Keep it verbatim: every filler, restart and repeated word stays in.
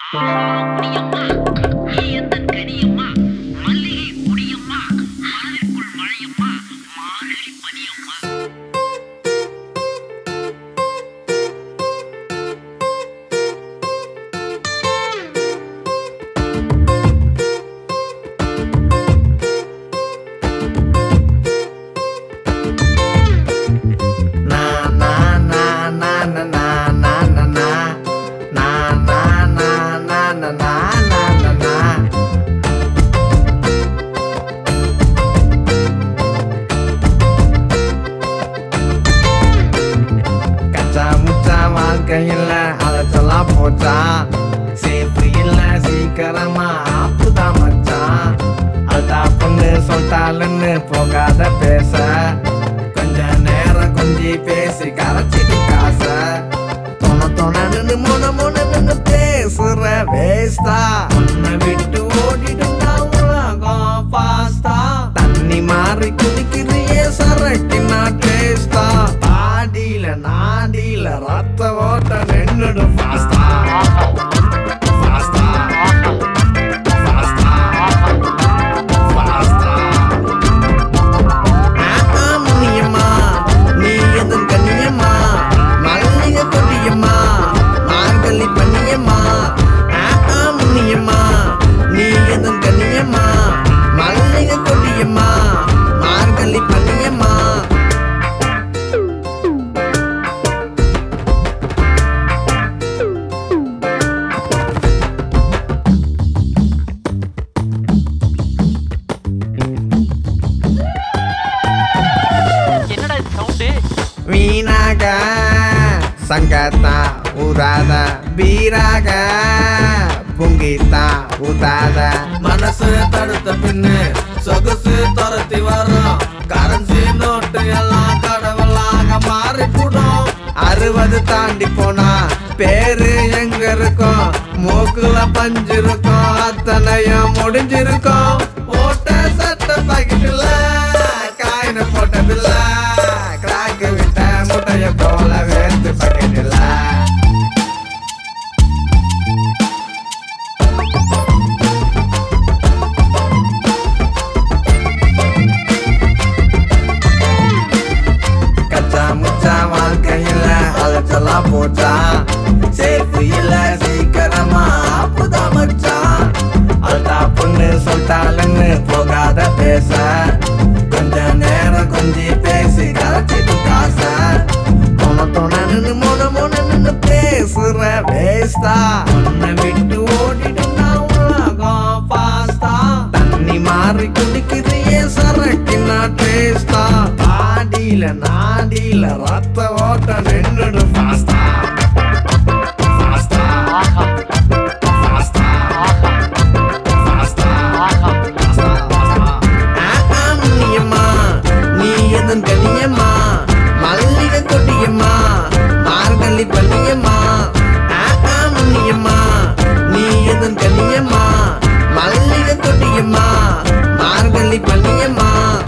முடியம்மா நீ எந்தன் கனியம்மா மல்லிகை பொடியம்மா மனதிற்குள் மழையம்மா மார்கழி பனியம்மா. வாழ்க்கையில் அலைச்சலாம் போச்சா சேஃபு இல்ல சீக்கிரமா ஆப்புதான் மச்சான். அல்டா பொண்ணு சொல்லிட்டாலுன்னு போகாத பேச கொஞ்ச நேரம் கொஞ்சி பேசி கரைச்சிட்டு காச தொண தொணன்னு மொன மொனன்னு பேசுற வேஸ்டா உன்னை விட்டு ஓடிடும்டா உலகம் ஃபாஸ்டா. தண்ணி மாறி குடிக்கிறியே சரக்கினா டேஸ்டா பாடியில நாடியில ரத்த ஓட்ட நின்னுடு ஃபாஸ்டா ஃபாஸ்டா ஃபாஸ்டா ஃபாஸ்டா. முனியம்மா நீ எதன் கண்ணியம்மா மல்லிகை கொடியம்மா மார்கழி பண்ணியம்மா. முனியம்மா நீ எதன் கண்ணியம்மா மல்லிகை கொடியம்மா மார்கழி பண்ணியம்மா. வீணாக சங்கத்தா ஊதாத பீராக பொங்கித்தா ஊதாத மனசு தடுத்த பின்னு சொகுசு துரத்தி வரும் கரன்சி நோட்டு எல்லாம் கடவுளாக மாறி போடும். அறுபது தாண்டி போனா பேரு எங்க இருக்கும் மூக்குல பஞ்சு இருக்கும் அத்தனையும் முடிஞ்சிருக்கும். போட்ட சட்ட பாக்கெட்டுல காயின போட்டதில்ல கிராக்கு விட்ட முட்டைய போல வேர்த்து பாக்கெட்டுல. கச்சா முச்சா வாழ்க்கையில அலைச்சலாம் போச்சா சேஃபு இல்ல சீக்கிரமா ஆப்புதான் மச்சான். அல்டா பொண்ணு சொல்லிட்டாலுன்னு போகாத பேச கொஞ்ச நேரம் கொஞ்சி பேசி கரைச்சிட்டு காச தொண தொணன்னு மொன மொனன்னு பேசுற வேஸ்டா உன்னை விட்டு ஓடிடும்னா உலகம் ஃபாஸ்டா. தண்ணி மாறி குடிக்கிறியே சரக்கினா டேஸ்டா பாடியில நாடியில ரத்த ஓட்ட நின்னுடு ஃபாஸ்டா ஃபாஸ்டா ஃபாஸ்டா ஃபாஸ்டா ஃபாஸ்டா. முனியம்மா நீ எதன் கனியம்மா மல்லிகை கொடியம்மா மார்கழி பண்ணியம்மா. முனியம்மா நீ எதன் கனியம்மா மல்லிகை கொடியம்மா மார்கழி பண்ணியம்மா.